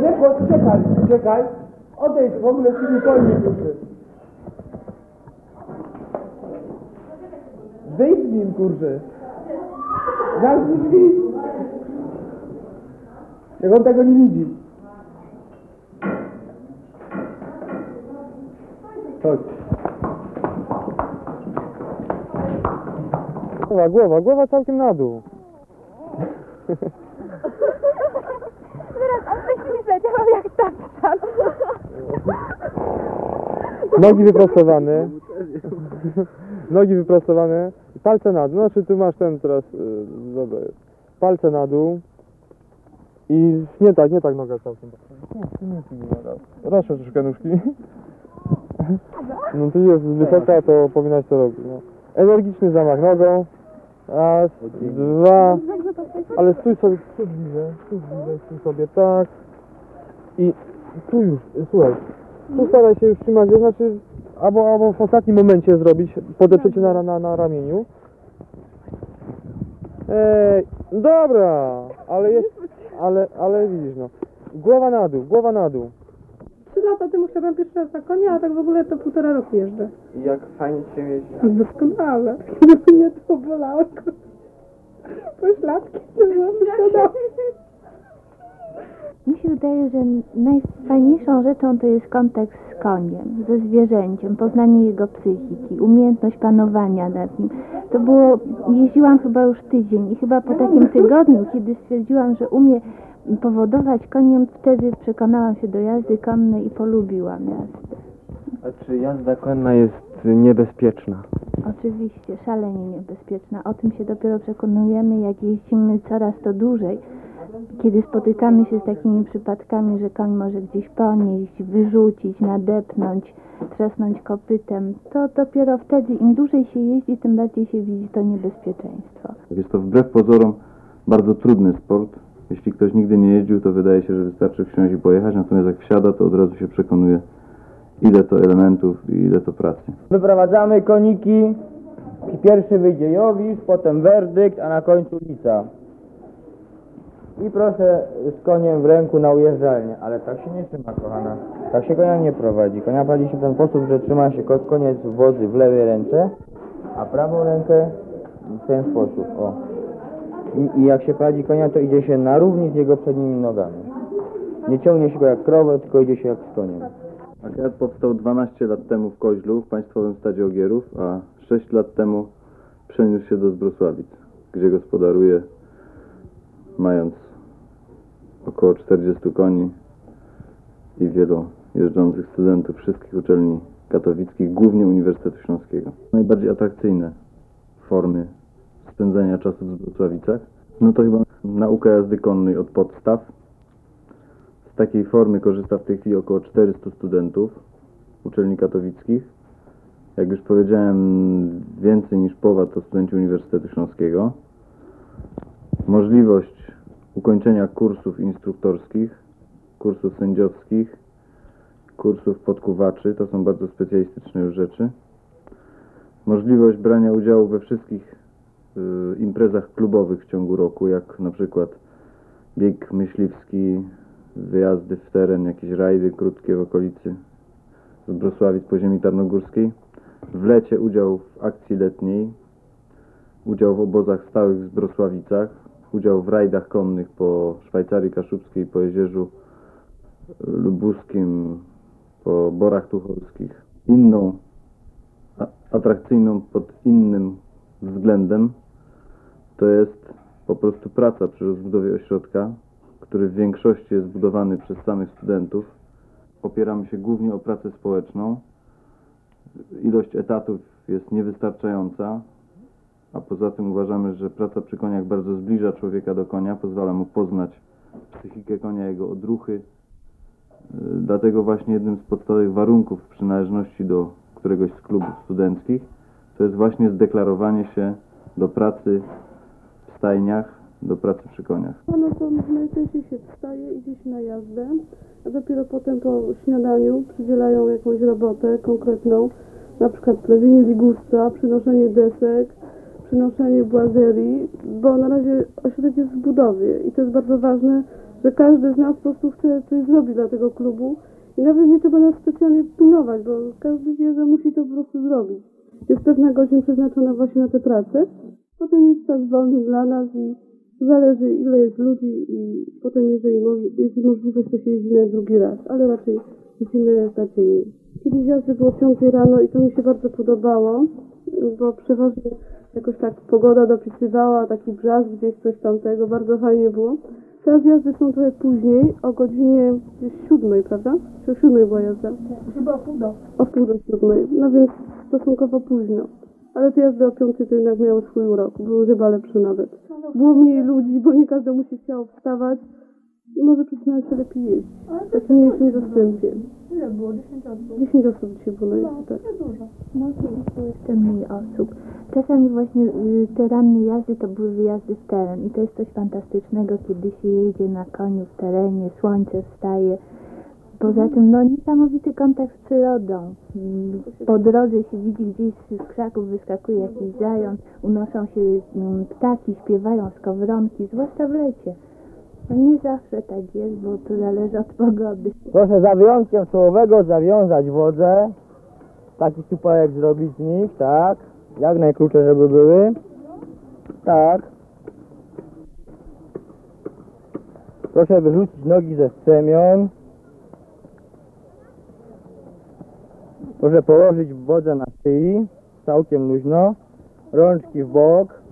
Nie, czekaj. Odejdź, w ogóle ci nie koni duży. Wyjdź z nim, kurczę. Zamknij drzwi. Jak on tego nie widzi. Chodź. Głowa całkiem na dół. Teraz on coś mi zadziałał jak tapczan. Nogi wyprostowane. Nogi wyprostowane. Palce na dół. Znaczy tu masz ten teraz. Dobra jest. Palce na dół. I nie tak noga całkiem. Nie noga. Roszę troszkę nóżki. No tu jest wysoka, to powinnaś to robić. No. Energiczny zamach nogą. Raz, dwa. Ale stój sobie, stój sobie, tak. I tu już, słuchaj. Tu staraj się już trzymać, to znaczy albo w ostatnim momencie zrobić, podeprzeć na ramieniu. Dobra, ale widzisz no. Głowa na dół. 3 lata temu chciałam pierwszy raz na konia, a tak w ogóle to 1,5 roku jeżdżę. I jak fajnie się jeździ. Doskonale. Gdyby mnie to bolało. Pośladki to było. Mi się wydaje, że najfajniejszą rzeczą to jest kontakt z koniem, ze zwierzęciem, poznanie jego psychiki, umiejętność panowania nad nim. To było, jeździłam chyba już tydzień i chyba po takim tygodniu, kiedy stwierdziłam, że umiem powodować koniem, wtedy przekonałam się do jazdy konnej i polubiłam jazdę. A czy jazda konna jest niebezpieczna? Oczywiście, szalenie niebezpieczna. O tym się dopiero przekonujemy, jak jeździmy coraz to dłużej. Kiedy spotykamy się z takimi przypadkami, że koń może gdzieś ponieść, wyrzucić, nadepnąć, trzasnąć kopytem, to dopiero wtedy, im dłużej się jeździ, tym bardziej się widzi to niebezpieczeństwo. Jest to wbrew pozorom bardzo trudny sport. Jeśli ktoś nigdy nie jeździł, to wydaje się, że wystarczy wsiąść i pojechać, natomiast jak wsiada, to od razu się przekonuje, ile to elementów i ile to pracy. Wyprowadzamy koniki. Pierwszy wyjdzie Jowisz, potem werdykt, a na końcu ulica. I proszę z koniem w ręku na ujeżdżalnię. Ale tak się nie trzyma, kochana. Tak się konia nie prowadzi. Konia prowadzi się w ten sposób, że trzyma się koniec wozy w lewej ręce, a prawą rękę w ten sposób. O. I jak się prowadzi konia, to idzie się na równi z jego przednimi nogami. Nie ciągnie się go jak krowę, tylko idzie się jak z koniem. Akurat powstał 12 lat temu w Koźlu, w Państwowym Stadzie Ogierów, a 6 lat temu przeniósł się do Zbrosławic, gdzie gospodaruje, mając około 40 koni i wielu jeżdżących studentów wszystkich uczelni katowickich, głównie Uniwersytetu Śląskiego. Najbardziej atrakcyjne formy spędzania czasu w Zbrosławicach, no to chyba nauka jazdy konnej od podstaw. Z takiej formy korzysta w tej chwili około 400 studentów uczelni katowickich. Jak już powiedziałem, więcej niż połowa to studenci Uniwersytetu Śląskiego. Możliwość ukończenia kursów instruktorskich, kursów sędziowskich, kursów podkuwaczy, to są bardzo specjalistyczne już rzeczy. Możliwość brania udziału we wszystkich imprezach klubowych w ciągu roku, jak na przykład bieg myśliwski, wyjazdy w teren, jakieś rajdy krótkie w okolicy Zbrosławic po ziemi tarnogórskiej. W lecie udział w akcji letniej, udział w obozach stałych w Zbrosławicach, udział w rajdach konnych po Szwajcarii Kaszubskiej, po Jezierzu Lubuskim, po Borach Tucholskich. Inną, atrakcyjną pod innym względem to jest po prostu praca przy rozbudowie ośrodka, który w większości jest budowany przez samych studentów. Opieramy się głównie o pracę społeczną. Ilość etatów jest niewystarczająca, a poza tym uważamy, że praca przy koniach bardzo zbliża człowieka do konia, pozwala mu poznać psychikę konia, jego odruchy. Dlatego właśnie jednym z podstawowych warunków przynależności do któregoś z klubów studenckich to jest właśnie zdeklarowanie się do pracy w stajniach, do pracy przy koniach. No to najczęściej się wstaje, idzie się na jazdę, a dopiero potem po śniadaniu przydzielają jakąś robotę konkretną, na przykład plewienie ligusta, przynoszenie desek, przynoszenie błazerii, bo na razie ośrodek jest w budowie i to jest bardzo ważne, że każdy z nas po prostu chce coś zrobić dla tego klubu i nawet nie trzeba nas specjalnie pilnować, bo każdy wie, że musi to po prostu zrobić. Jest pewna godzina przeznaczona właśnie na tę pracę, potem jest czas wolny dla nas i zależy ile jest ludzi i potem jeżeli jest możliwość, to się jeździ na drugi raz, ale raczej jeździmy na dzień. Kiedyś jazdy było 5 rano i to mi się bardzo podobało, bo przeważnie jakoś tak pogoda dopisywała, taki brzask gdzieś coś tamtego, bardzo fajnie było. Teraz jazdy są trochę później, o godzinie gdzieś 7, prawda? Czy o 7 była jazda? Chyba o pół do. O pół do 7, no więc stosunkowo późno. Ale te jazdy o 5 to jednak miały swój urok, były chyba lepsze nawet. Było mniej ludzi, bo nie każdemu się chciało wstawać i może przyznać się lepiej jeść. W takim mniejszym zastępie. Ile było? 10 osób. 10 osób dzisiaj było na jeździe, tak. Nie dużo. No kiedyś było jeszcze mniej osób. Czasami właśnie te ranne jazdy to były wyjazdy w teren i to jest coś fantastycznego, kiedy się jedzie na koniu w terenie, słońce wstaje. Poza tym, no niesamowity kontakt z przyrodą. Po drodze się widzi gdzieś z krzaków wyskakuje jakiś zając, unoszą się ptaki, śpiewają skowronki, zwłaszcza w lecie. No nie zawsze tak jest, bo to zależy od pogody. Proszę za wyjątkiem słowego zawiązać wodę. Taki supełek zrobić z nich, tak. Jak najkrótsze, żeby były. Tak. Proszę wyrzucić nogi ze strzemion. Proszę położyć wodę na szyi, całkiem luźno. Rączki w bok.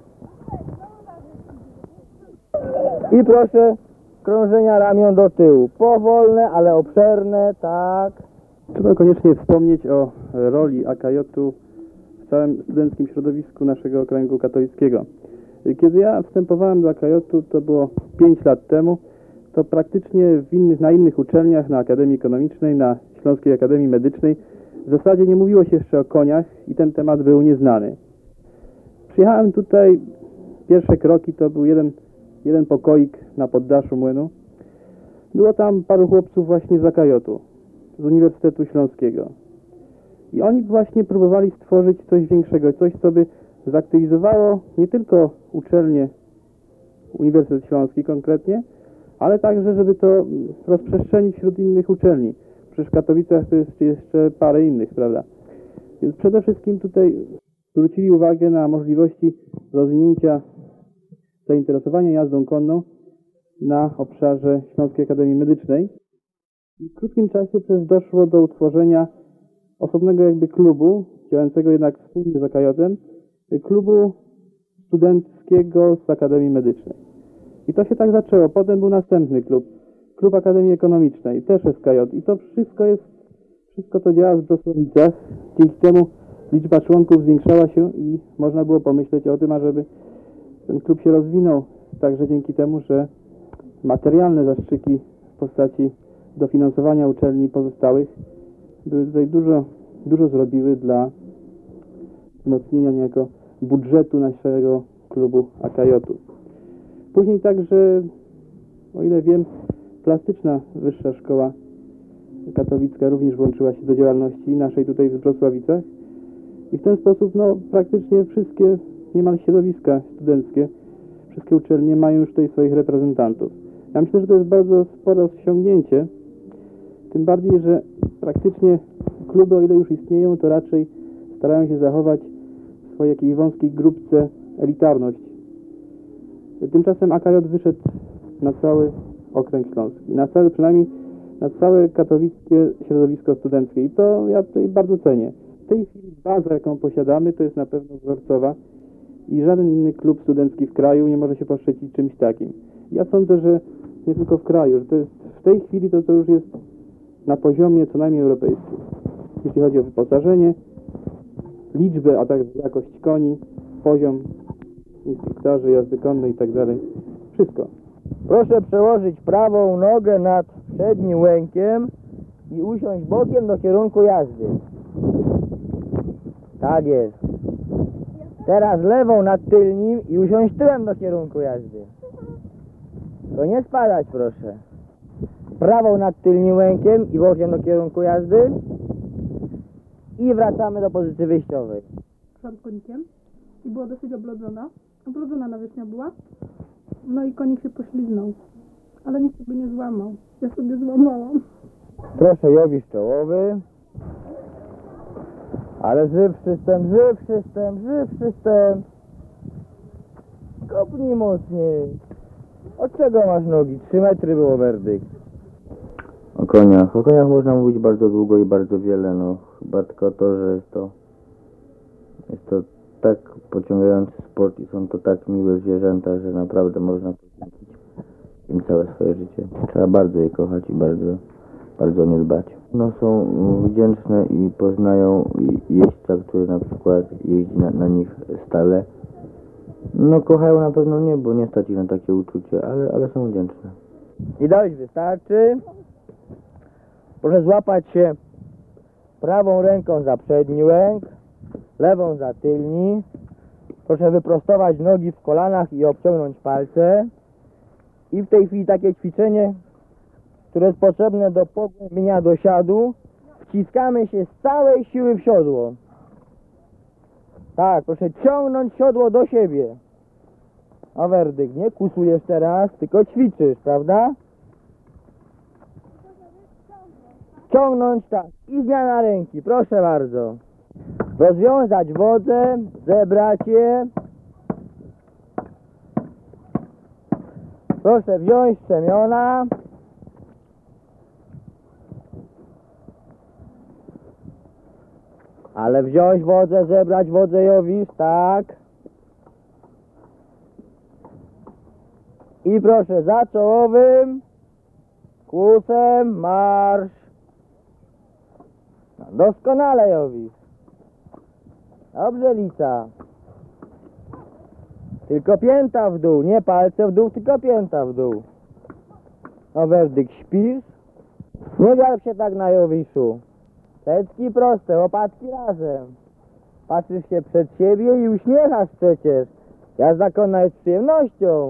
I proszę krążenia ramion do tyłu. Powolne, ale obszerne, tak. Trzeba koniecznie wspomnieć o roli AKJ-u w całym studenckim środowisku naszego okręgu katolickiego. Kiedy ja wstępowałem do AKJ-u, to było 5 lat temu, to praktycznie na innych uczelniach, na Akademii Ekonomicznej, na Śląskiej Akademii Medycznej w zasadzie nie mówiło się jeszcze o koniach i ten temat był nieznany. Przyjechałem tutaj, pierwsze kroki to był jeden pokoik na poddaszu młynu. Było tam paru chłopców właśnie z AKJ-u, z Uniwersytetu Śląskiego. I oni właśnie próbowali stworzyć coś większego, coś, co by zaktywizowało nie tylko uczelnię, Uniwersytet Śląski konkretnie, ale także, żeby to rozprzestrzenić wśród innych uczelni. Przecież w Katowicach to jest jeszcze parę innych, prawda? Więc przede wszystkim tutaj zwrócili uwagę na możliwości rozwinięcia zainteresowania jazdą konną na obszarze Śląskiej Akademii Medycznej. W krótkim czasie też doszło do utworzenia osobnego jakby klubu, działającego jednak wspólnie z AKJ-em, klubu studenckiego z Akademii Medycznej. I to się tak zaczęło. Potem był następny klub Akademii Ekonomicznej, też SKJ. I to wszystko to działa w Brosławicach. Dzięki temu liczba członków zwiększała się i można było pomyśleć o tym, ażeby ten klub się rozwinął. Także dzięki temu, że materialne zastrzyki w postaci dofinansowania uczelni pozostałych były tutaj dużo zrobiły dla wzmocnienia niejako budżetu naszego klubu AKJ-u. Później także, o ile wiem, plastyczna Wyższa Szkoła Katowicka również włączyła się do działalności naszej tutaj w Wrocławicach i w ten sposób praktycznie wszystkie niemal środowiska studenckie, wszystkie uczelnie mają już tutaj swoich reprezentantów. Ja myślę, że to jest bardzo spore osiągnięcie, tym bardziej, że praktycznie kluby, o ile już istnieją, to raczej starają się zachować w swojej jakiejś wąskiej grupce elitarność. Tymczasem AKJ wyszedł na cały okręg śląski, przynajmniej na całe katowickie środowisko studenckie i to ja tutaj bardzo cenię. W tej chwili baza, jaką posiadamy, to jest na pewno wzorcowa i żaden inny klub studencki w kraju nie może się poszczycić czymś takim. Ja sądzę, że nie tylko w kraju, że to jest w tej chwili to już jest na poziomie co najmniej europejskim. Jeśli chodzi o wyposażenie, liczbę, a także jakość koni, poziom instruktorzy, jazdy konnej i tak dalej. Wszystko. Proszę przełożyć prawą nogę nad przednim łękiem i usiąść bokiem do kierunku jazdy. Tak jest. Teraz lewą nad tylnim i usiąść tyłem do kierunku jazdy. To nie spadać, proszę. Prawą nad tylnym łękiem i bokiem do kierunku jazdy. I wracamy do pozycji wyjściowej. Przed konikiem i była dosyć oblodzona. Oblodzona nawierzchnia była. No i konik się pośliznął. Ale nikt sobie nie złamał. Ja sobie złamałam. Proszę Jowisz czołowy. Ale żyw system, żyw system, żyw system. Kopnij mocniej. Od czego masz nogi? 3 metry było werdykt. O koniach można mówić bardzo długo i bardzo wiele, no chyba tylko to, że jest to tak pociągający sport i są to tak miłe zwierzęta, że naprawdę można poświęcić im całe swoje życie. Trzeba bardzo je kochać i bardzo o nie dbać. No są wdzięczne i poznają jeźdźca, który na przykład jeździ na nich stale. No kochają na pewno nie, bo nie stać ich na takie uczucie, ale są wdzięczne. I dość, wystarczy. Proszę złapać się prawą ręką za przedni łęk, lewą za tylni. Proszę wyprostować nogi w kolanach i obciągnąć palce. I w tej chwili takie ćwiczenie, które jest potrzebne do pogłębienia dosiadu. Wciskamy się z całej siły w siodło. Tak, proszę ciągnąć siodło do siebie. A werdykt, nie kusujesz teraz, tylko ćwiczysz, prawda? Ciągnąć, tak. I zmiana ręki, proszę bardzo. Rozwiązać wodze, zebrać je. Proszę wziąć strzemiona. Ale wziąć wodę, zebrać wodę Jowisz, tak. I proszę za czołowym kłusem marsz. No, doskonale Jowisz. Dobrze Lica. Tylko pięta w dół, nie palce w dół, tylko pięta w dół. No werdykt, śpisz? Nie garb się tak na Jowiszu. Plecki proste, łopatki razem. Patrzysz się przed siebie i uśmiechasz przecież. Jazda konna jest przyjemnością.